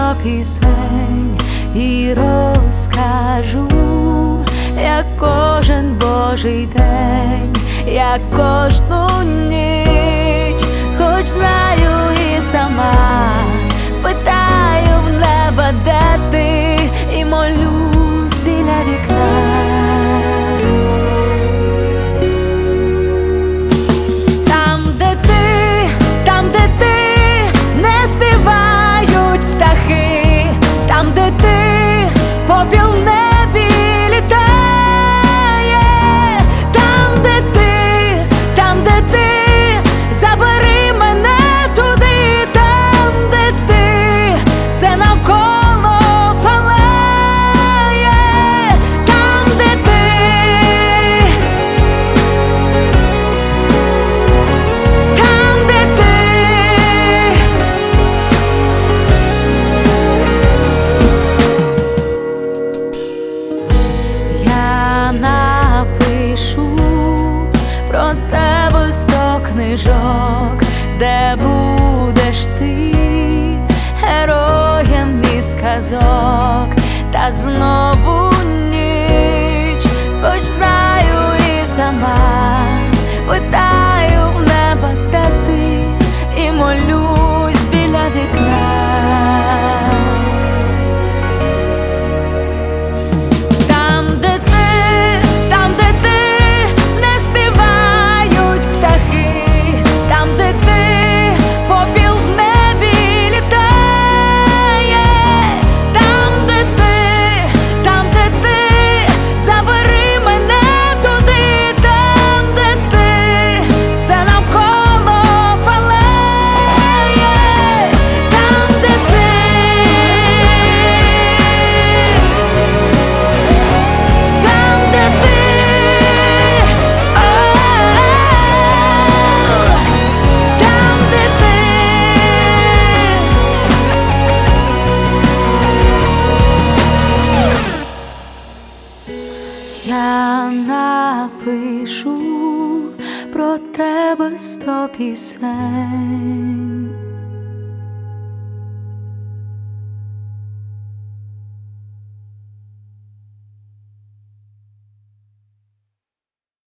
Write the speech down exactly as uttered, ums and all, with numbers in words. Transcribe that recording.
сто пісень і розкажу, як кожен Божий день, як кожну ніч, хоч знаю і сама, питаю в неба, де ти, і молюсь біля вікна. Там, де ти, там, де ти, не співають птахи, там, де ти, попіл в небі літає, там, де ти, там, де ти, забери мене туди, там, де ти, все навколо палає, там, де ти, там, де ти. Я напишу про тебе сто книжок, де будеш ти героєм із казок, та знову ніч, хоч знаю і сама, питаю в неба, де ти, і молюсь біля вікна. Там, де ти, там, де ти, не співають птахи, там, де ти, попіл в небі літає, там, де ти, там, де ти, забери мене туди, там, де ти, все навколо палає, там, де ти. Там, де ти, там, де ти. Я напишу про тебе сто пісень.